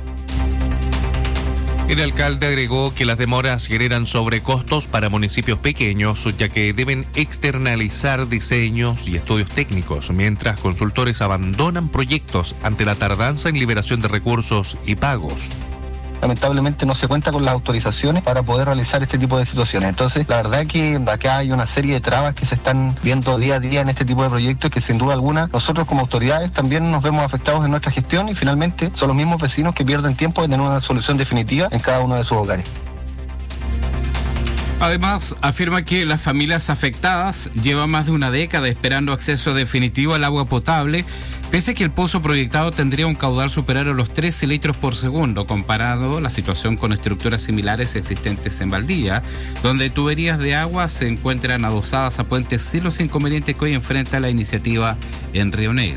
El alcalde agregó que las demoras generan sobrecostos para municipios pequeños, ya que deben externalizar diseños y estudios técnicos, mientras consultores abandonan proyectos ante la tardanza en liberación de recursos y pagos. Lamentablemente no se cuenta con las autorizaciones para poder realizar este tipo de situaciones. Entonces, la verdad que acá hay una serie de trabas que se están viendo día a día en este tipo de proyectos que sin duda alguna nosotros como autoridades también nos vemos afectados en nuestra gestión y finalmente son los mismos vecinos que pierden tiempo en tener una solución definitiva en cada uno de sus hogares. Además, afirma que las familias afectadas llevan más de una década esperando acceso definitivo al agua potable, pese a que el pozo proyectado tendría un caudal superior a los trece litros por segundo, comparado la situación con estructuras similares existentes en Valdivia, donde tuberías de agua se encuentran adosadas a puentes sin los inconvenientes que hoy enfrenta la iniciativa en Río Negro.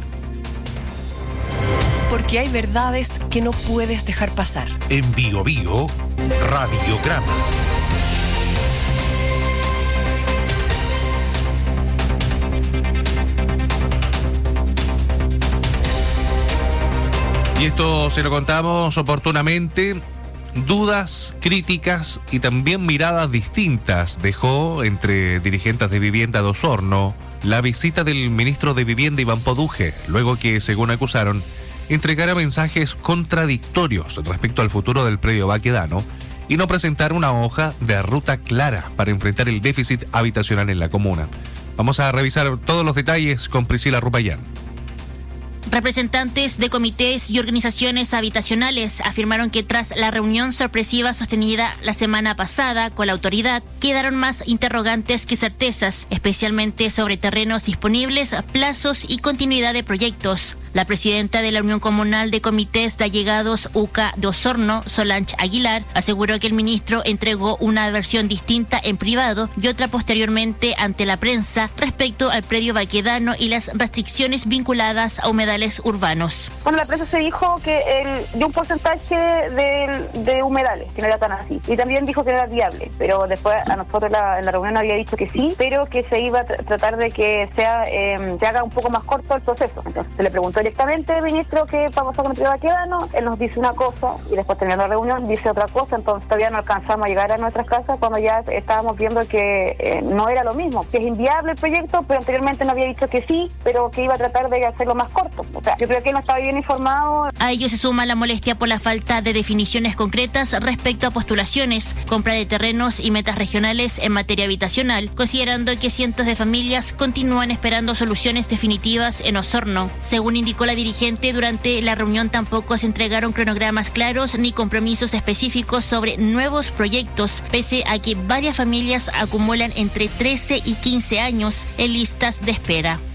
Porque hay verdades que no puedes dejar pasar. En Bio Bio, Radiograma. Y esto se lo contamos oportunamente. Dudas, críticas y también miradas distintas dejó entre dirigentes de Vivienda de Osorno la visita del ministro de Vivienda Iván Poduje, luego que, según acusaron, entregara mensajes contradictorios respecto al futuro del predio Baquedano y no presentar una hoja de ruta clara para enfrentar el déficit habitacional en la comuna. Vamos a revisar todos los detalles con Priscila Rupayán. Representantes de comités y organizaciones habitacionales afirmaron que tras la reunión sorpresiva sostenida la semana pasada con la autoridad, quedaron más interrogantes que certezas, especialmente sobre terrenos disponibles, plazos y continuidad de proyectos. La presidenta de la Unión Comunal de Comités de Allegados U C A de Osorno, Solange Aguilar, aseguró que el ministro entregó una versión distinta en privado y otra posteriormente ante la prensa respecto al predio Baquedano y las restricciones vinculadas a humedales urbanos. Bueno, la prensa se dijo que el, de un porcentaje de, de humedales, que no era tan así. Y también dijo que no era viable, pero después a nosotros la, en la reunión había dicho que sí, pero que se iba a tr- tratar de que sea eh, se haga un poco más corto el proceso. Entonces se le preguntó directamente al ministro qué pasó con el predio Baquedano, él nos dice una cosa y después terminando la reunión dice otra cosa, entonces todavía no alcanzamos a llegar a nuestras casas cuando ya estábamos viendo que eh, no era lo mismo, que es inviable el proyecto, pero anteriormente nos había dicho que sí, pero que iba a tratar de hacerlo más corto. O sea, yo creo que él no estaba bien informado. A ello se suma la molestia por la falta de definiciones concretas respecto a postulaciones, compra de terrenos y metas regionales en materia habitacional, considerando que cientos de familias continúan esperando soluciones definitivas en Osorno. Según indicó la dirigente, durante la reunión tampoco se entregaron cronogramas claros ni compromisos específicos sobre nuevos proyectos, pese a que varias familias acumulan entre trece y quince años en listas de espera.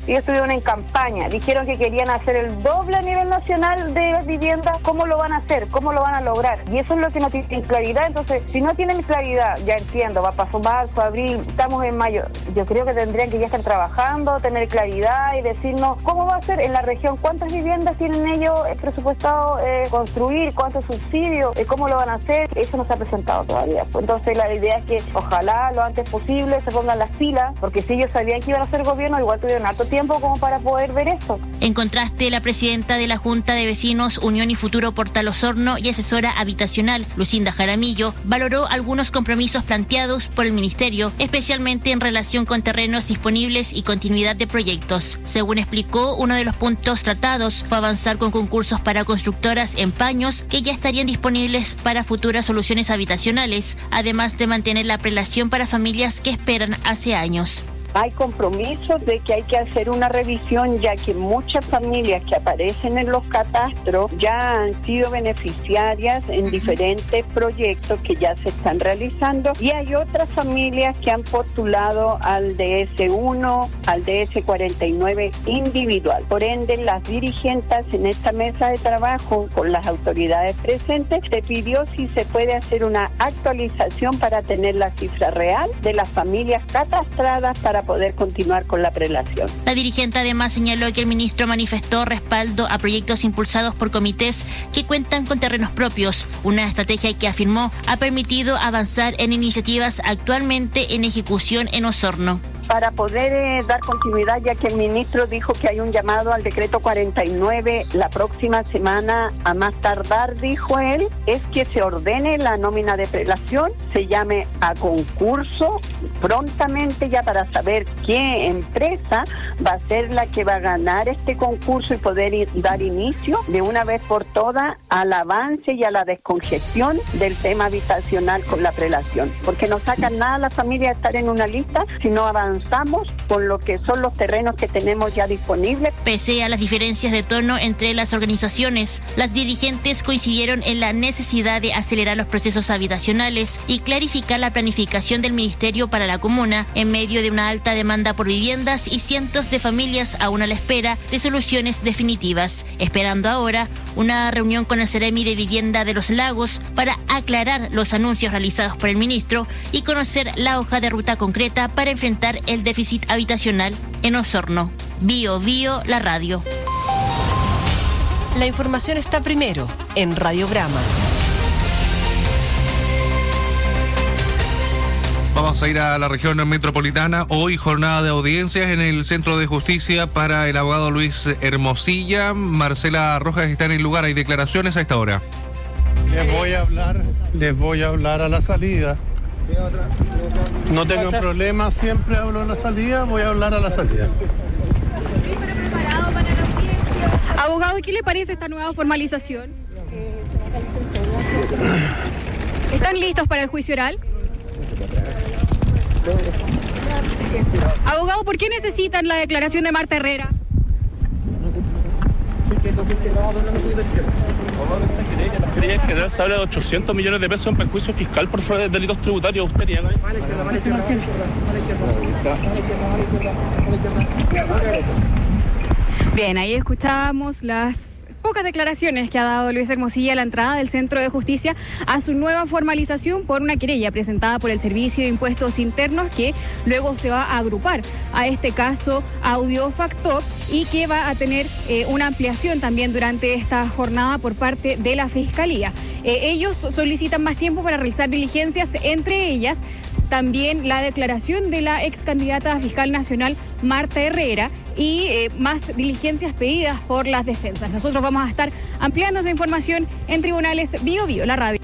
Ellos estuvieron en campaña, dijeron que querían hacer el doble a nivel nacional de viviendas. ¿Cómo lo van a hacer? ¿Cómo lo van a lograr? Y eso es lo que no tienen claridad. Entonces, si no tienen claridad, ya entiendo, va pasó marzo, abril, estamos en mayo. Yo creo que tendrían que ya estar trabajando, tener claridad y decirnos cómo va a ser en la región, cuántas viviendas tienen ellos presupuestado eh, construir, cuántos subsidios, eh, cómo lo van a hacer. Eso no se ha presentado todavía. Entonces, la idea es que ojalá lo antes posible se pongan las pilas, porque si ellos sabían que iban a hacer gobierno, igual tuvieron harto tiempo como para poder ver esto. En contraste, la presidenta de la Junta de Vecinos Unión y Futuro Portal Osorno y asesora habitacional, Lucinda Jaramillo, valoró algunos compromisos planteados por el Ministerio, especialmente en relación con terrenos disponibles y continuidad de proyectos. Según explicó, uno de los puntos tratados fue avanzar con concursos para constructoras en paños que ya estarían disponibles para futuras soluciones habitacionales, además de mantener la prelación para familias que esperan hace años. Hay compromisos de que hay que hacer una revisión, ya que muchas familias que aparecen en los catastros ya han sido beneficiarias en diferentes proyectos que ya se están realizando, y hay otras familias que han postulado al D S uno, al D S cuarenta y nueve individual. Por ende, las dirigentes en esta mesa de trabajo con las autoridades presentes se pidió si se puede hacer una actualización para tener la cifra real de las familias catastradas para poder continuar con la prelación. La dirigente además señaló que el ministro manifestó respaldo a proyectos impulsados por comités que cuentan con terrenos propios, una estrategia que afirmó ha permitido avanzar en iniciativas actualmente en ejecución en Osorno. Para poder eh, dar continuidad, ya que el ministro dijo que hay un llamado al decreto cuarenta y nueve la próxima semana, a más tardar, dijo él, es que se ordene la nómina de prelación, se llame a concurso prontamente ya para saber qué empresa va a ser la que va a ganar este concurso y poder ir, dar inicio de una vez por todas al avance y a la descongestión del tema habitacional con la prelación, porque no sacan nada a la familia estar en una lista si no avanzamos con lo que son los terrenos que tenemos ya disponibles. Pese a las diferencias de tono entre las organizaciones, las dirigentes coincidieron en la necesidad de acelerar los procesos habitacionales y clarificar la planificación del Ministerio para la comuna en medio de una alta demanda por viviendas y cientos de familias aún a la espera de soluciones definitivas, esperando ahora una reunión con el Ceremi de Vivienda de los Lagos para aclarar los anuncios realizados por el ministro y conocer la hoja de ruta concreta para enfrentar el déficit habitacional en Osorno. Bio Bio, la radio. La información está primero en Radiograma. Vamos a ir a la región metropolitana. Hoy jornada de audiencias en el Centro de Justicia para el abogado Luis Hermosilla. Marcela Rojas está en el lugar. Hay declaraciones a esta hora. Les voy a hablar, les voy a hablar a la salida. No tengo problema, siempre hablo a la salida, voy a hablar a la salida. Abogado, ¿qué le parece esta nueva formalización? ¿Están listos para el juicio oral? Abogado, ¿por qué necesitan la declaración de Marta Herrera? Quería general se habla de ochocientos millones de pesos en perjuicio fiscal por delitos tributarios. ¿Usted haría? Bien, ahí escuchábamos las pocas declaraciones que ha dado Luis Hermosilla a la entrada del Centro de Justicia a su nueva formalización por una querella presentada por el Servicio de Impuestos Internos, que luego se va a agrupar a este caso Audiofactor y que va a tener eh, una ampliación también durante esta jornada por parte de la Fiscalía. Eh, ellos solicitan más tiempo para realizar diligencias, entre ellas también la declaración de la ex candidata a fiscal nacional Marta Herrera y eh, más diligencias pedidas por las defensas. Nosotros vamos a estar ampliando esa información en Tribunales Bio Bio, la radio.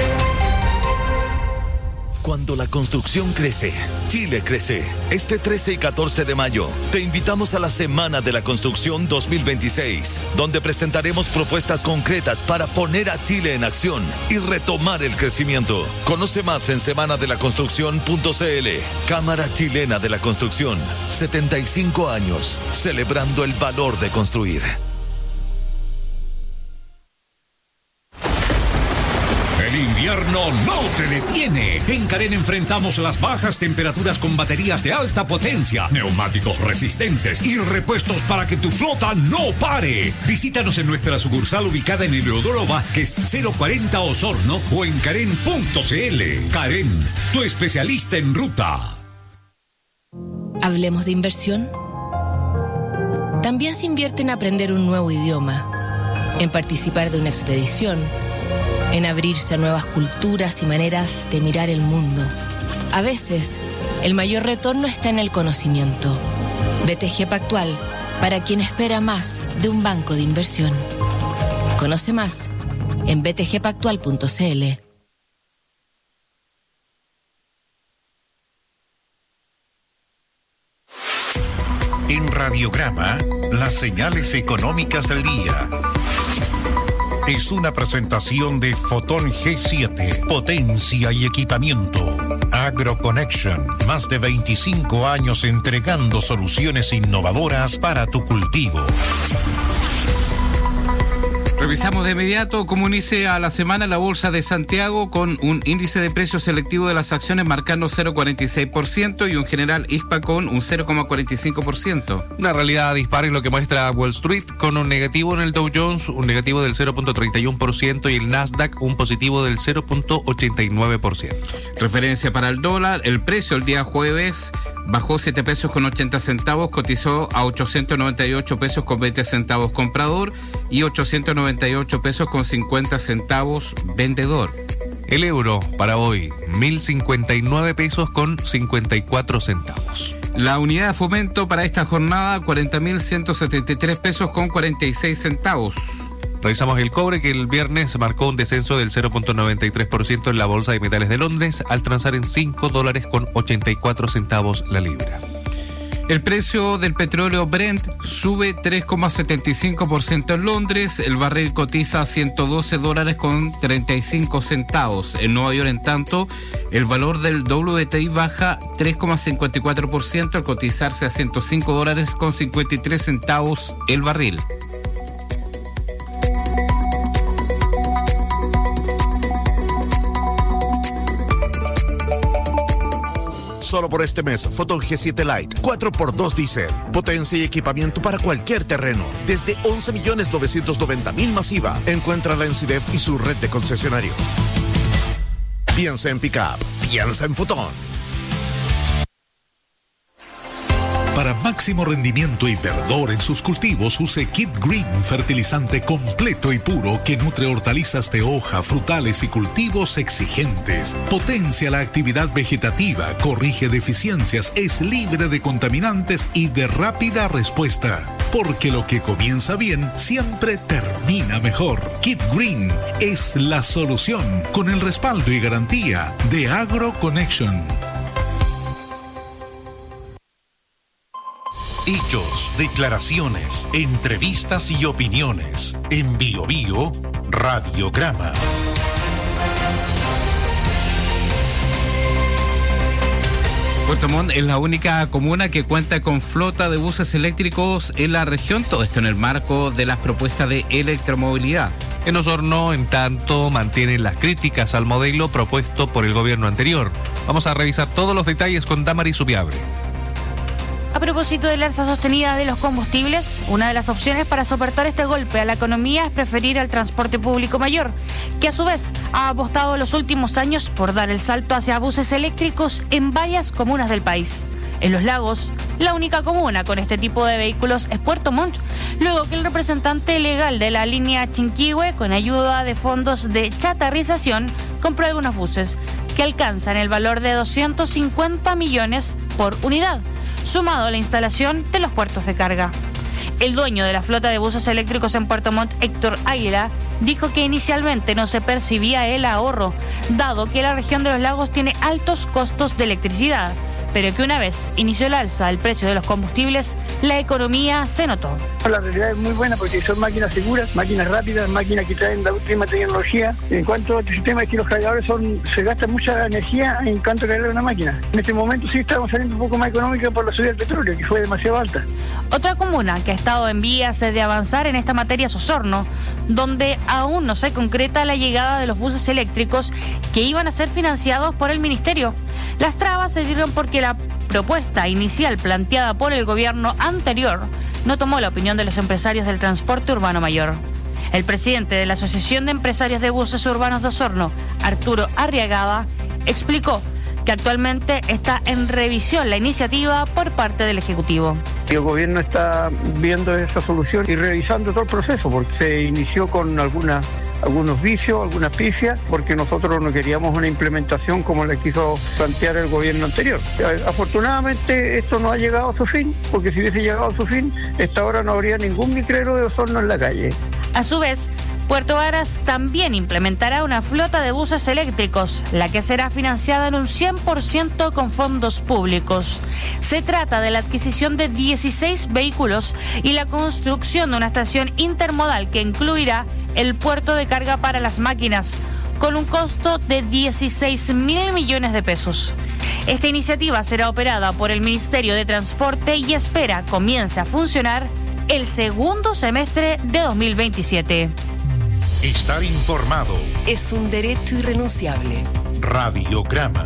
Cuando la construcción crece, Chile crece. Este trece y catorce de mayo, te invitamos a la Semana de la Construcción dos mil veintiséis, donde presentaremos propuestas concretas para poner a Chile en acción y retomar el crecimiento. Conoce más en semana de la construcción punto c l. Cámara Chilena de la Construcción, setenta y cinco años, celebrando el valor de construir. El invierno invierno no te detiene. En Carén enfrentamos las bajas temperaturas con baterías de alta potencia, neumáticos resistentes y repuestos para que tu flota no pare. Visítanos en nuestra sucursal ubicada en Eleodoro Vázquez cero cuarenta Osorno o en carén punto c l. Carén, tu especialista en ruta. Hablemos de inversión. También se invierte en aprender un nuevo idioma, en participar de una expedición, en abrirse a nuevas culturas y maneras de mirar el mundo. A veces, el mayor retorno está en el conocimiento. B T G Pactual, para quien espera más de un banco de inversión. Conoce más en b t g pactual punto c l. En Radiograma, las señales económicas del día. Es una presentación de Fotón G siete, potencia y equipamiento. AgroConnection, más de veinticinco años entregando soluciones innovadoras para tu cultivo. Revisamos de inmediato cómo inicia la semana la Bolsa de Santiago con un índice de precios selectivo de las acciones marcando cero coma cuarenta y seis por ciento y un general I S P A con un cero coma cuarenta y cinco por ciento. Una realidad dispar es lo que muestra Wall Street, con un negativo en el Dow Jones, un negativo del cero coma treinta y uno por ciento y el Nasdaq un positivo del cero coma ochenta y nueve por ciento. Referencia para el dólar, el precio el día jueves bajó siete pesos con ochenta centavos, cotizó a ochocientos noventa y ocho pesos con veinte centavos comprador y ochocientos noventa y ocho pesos con cincuenta centavos vendedor. El euro para hoy, mil cincuenta y nueve pesos con cincuenta y cuatro centavos. La unidad de fomento para esta jornada, cuarenta mil ciento setenta y tres pesos con cuarenta y seis centavos. Revisamos el cobre, que el viernes marcó un descenso del cero coma noventa y tres por ciento en la Bolsa de Metales de Londres, al transar en cinco dólares con ochenta y cuatro centavos la libra. El precio del petróleo Brent sube tres coma setenta y cinco por ciento en Londres. El barril cotiza a ciento doce dólares con treinta y cinco centavos. En Nueva York, en tanto, el valor del W T I baja tres coma cincuenta y cuatro por ciento al cotizarse a ciento cinco dólares con cincuenta y tres centavos el barril. Solo por este mes, Fotón G siete Lite, cuatro por dos diésel. Potencia y equipamiento para cualquier terreno. Desde once millones novecientos noventa mil masiva. Encuéntrala en CIDEP y su red de concesionarios. Piensa en Pickup, piensa en Fotón. Para máximo rendimiento y verdor en sus cultivos, use Kit Green, fertilizante completo y puro que nutre hortalizas de hoja, frutales y cultivos exigentes. Potencia la actividad vegetativa, corrige deficiencias, es libre de contaminantes y de rápida respuesta. Porque lo que comienza bien siempre termina mejor. Kit Green es la solución, con el respaldo y garantía de AgroConnection. Hechos, declaraciones, entrevistas y opiniones. En Bio Bio, Radiograma. Puerto Montt es la única comuna que cuenta con flota de buses eléctricos en la región, todo esto en el marco de las propuestas de electromovilidad. En Osorno, en tanto, mantienen las críticas al modelo propuesto por el gobierno anterior. Vamos a revisar todos los detalles con Damaris Subiabre. A propósito del alza sostenida de los combustibles, una de las opciones para soportar este golpe a la economía es preferir al transporte público mayor, que a su vez ha apostado en los últimos años por dar el salto hacia buses eléctricos en varias comunas del país. En Los Lagos, la única comuna con este tipo de vehículos es Puerto Montt, luego que el representante legal de la línea Chinquihue, con ayuda de fondos de chatarrización, compró algunos buses que alcanzan el valor de doscientos cincuenta millones por unidad, sumado a la instalación de los puertos de carga. El dueño de la flota de buses eléctricos en Puerto Montt, Héctor Águila, dijo que inicialmente no se percibía el ahorro, dado que la región de Los Lagos tiene altos costos de electricidad, pero que una vez inició el alza del precio de los combustibles, la economía se notó. La realidad es muy buena porque son máquinas seguras, máquinas rápidas, máquinas que traen la última tecnología. En cuanto a este sistema, es que los cargadores son, se gasta mucha energía en cuanto a cargar una máquina. En este momento sí estamos saliendo un poco más económica por la subida del petróleo, que fue demasiado alta. Otra comuna que ha estado en vías de avanzar en esta materia es Osorno, donde aún no se concreta la llegada de los buses eléctricos que iban a ser financiados por el ministerio. Las trabas se dieron porque la propuesta inicial planteada por el gobierno anterior no tomó la opinión de los empresarios del transporte urbano mayor. El presidente de la Asociación de Empresarios de Buses Urbanos de Osorno, Arturo Arriagada, explicó que actualmente está en revisión la iniciativa por parte del Ejecutivo. El gobierno está viendo esa solución y revisando todo el proceso, porque se inició con algunas algunos vicios, algunas pifias, porque nosotros no queríamos una implementación como la quiso plantear el gobierno anterior. Afortunadamente esto no ha llegado a su fin, porque si hubiese llegado a su fin, esta hora no habría ningún micrero de Osorno en la calle. A su vez, Puerto Varas también implementará una flota de buses eléctricos, la que será financiada en un cien por ciento con fondos públicos. Se trata de la adquisición de dieciséis vehículos y la construcción de una estación intermodal que incluirá el puerto de carga para las máquinas, con un costo de dieciséis mil millones de pesos. Esta iniciativa será operada por el Ministerio de Transporte y espera comience a funcionar el segundo semestre de dos mil veintisiete. Estar informado es un derecho irrenunciable. Radiograma.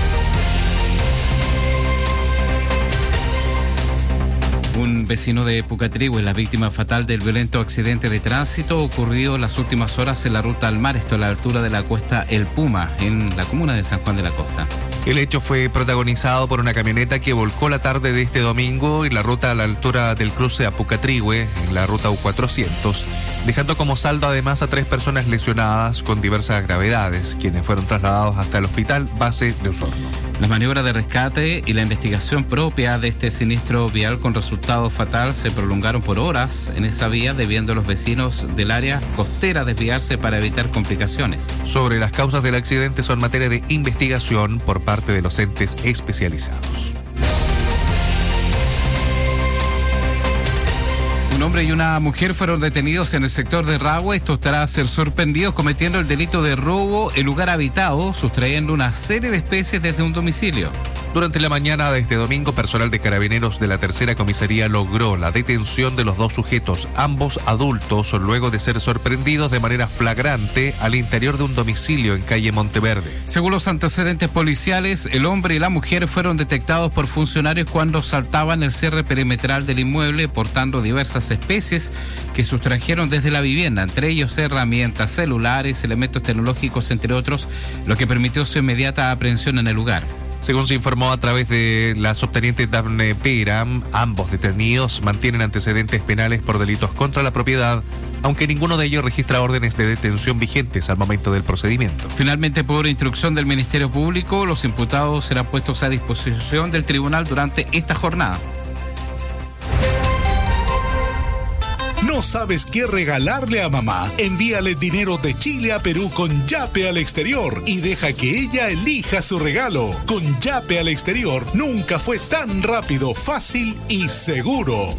Un vecino de Pucatrihue es la víctima fatal del violento accidente de tránsito ocurrido las últimas horas en la ruta al mar, esto a la altura de la cuesta El Puma, en la comuna de San Juan de la Costa. El hecho fue protagonizado por una camioneta que volcó la tarde de este domingo en la ruta a la altura del cruce a Pucatrihue, en la ruta U cuatrocientos, dejando como saldo además a tres personas lesionadas con diversas gravedades, quienes fueron trasladados hasta el hospital base de Osorno. Las maniobras de rescate y la investigación propia de este siniestro vial con resultado fatal se prolongaron por horas en esa vía, debiendo a los vecinos del área costera desviarse para evitar complicaciones. Sobre las causas del accidente son materia de investigación por parte de los entes especializados. Un hombre y una mujer fueron detenidos en el sector de Rahue, esto tras ser sorprendidos cometiendo el delito de robo en lugar habitado, sustrayendo una serie de especies desde un domicilio. Durante la mañana de este domingo, personal de Carabineros de la tercera comisaría logró la detención de los dos sujetos, ambos adultos, luego de ser sorprendidos de manera flagrante al interior de un domicilio en calle Monteverde. Según los antecedentes policiales, el hombre y la mujer fueron detectados por funcionarios cuando saltaban el cierre perimetral del inmueble, portando diversas especies que sustrajeron desde la vivienda, entre ellos herramientas, celulares, elementos tecnológicos, entre otros, lo que permitió su inmediata aprehensión en el lugar. Según se informó a través de la subteniente Dafne Pera, ambos detenidos mantienen antecedentes penales por delitos contra la propiedad, aunque ninguno de ellos registra órdenes de detención vigentes al momento del procedimiento. Finalmente, por instrucción del Ministerio Público, los imputados serán puestos a disposición del tribunal durante esta jornada. ¿No sabes qué regalarle a mamá? Envíale dinero de Chile a Perú con Yape al exterior y deja que ella elija su regalo. Con Yape al exterior nunca fue tan rápido, fácil y seguro.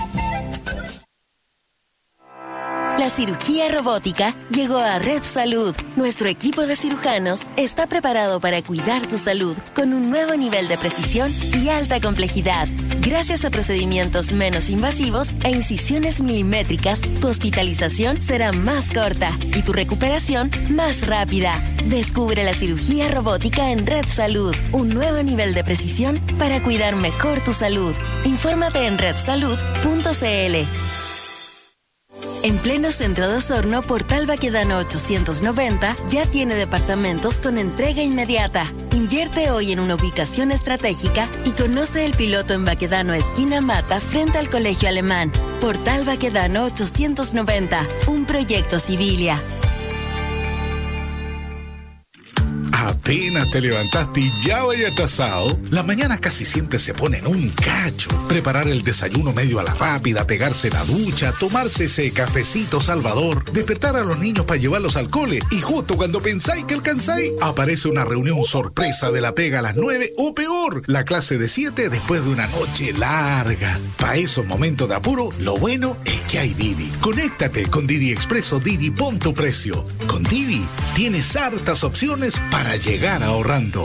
La cirugía robótica llegó a Red Salud. Nuestro equipo de cirujanos está preparado para cuidar tu salud con un nuevo nivel de precisión y alta complejidad. Gracias a procedimientos menos invasivos e incisiones milimétricas, tu hospitalización será más corta y tu recuperación más rápida. Descubre la cirugía robótica en Red Salud, un nuevo nivel de precisión para cuidar mejor tu salud. Infórmate en red salud punto c l. En pleno centro de Osorno, Portal Baquedano ochocientos noventa ya tiene departamentos con entrega inmediata. Invierte hoy en una ubicación estratégica y conoce el piloto en Baquedano esquina Mata frente al Colegio Alemán. Portal Baquedano ochocientos noventa, un proyecto Civilia. A apenas te levantaste y ya vaya atrasado. Las mañanas casi siempre se ponen un cacho. Preparar el desayuno medio a la rápida, pegarse la ducha, tomarse ese cafecito salvador, despertar a los niños para llevarlos al cole y justo cuando pensáis que alcanzáis, aparece una reunión sorpresa de la pega a las nueve o peor, la clase de siete después de una noche larga. Para esos momentos de apuro, lo bueno es que hay Didi. Conéctate con Didi Expreso Didi, pon tu precio. Con Didi tienes hartas opciones para llegar ahorrando.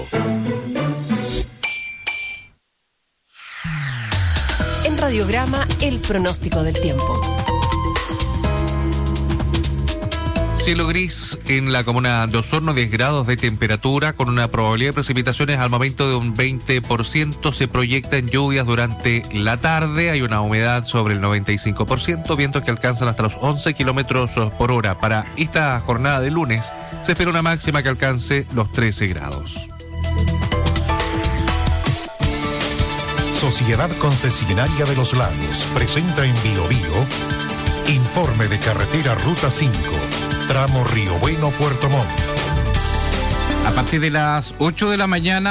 En Radiograma, el pronóstico del tiempo. Cielo gris en la comuna de Osorno, diez grados de temperatura, con una probabilidad de precipitaciones al momento de un veinte por ciento. Se proyectan lluvias durante la tarde, hay una humedad sobre el noventa y cinco por ciento, vientos que alcanzan hasta los once kilómetros por hora. Para esta jornada de lunes se espera una máxima que alcance los trece grados. Sociedad Concesionaria de los Lagos presenta en Bio Bio informe de carretera Ruta cinco. Tramo Río Bueno, Puerto Montt. A partir de las ocho de la mañana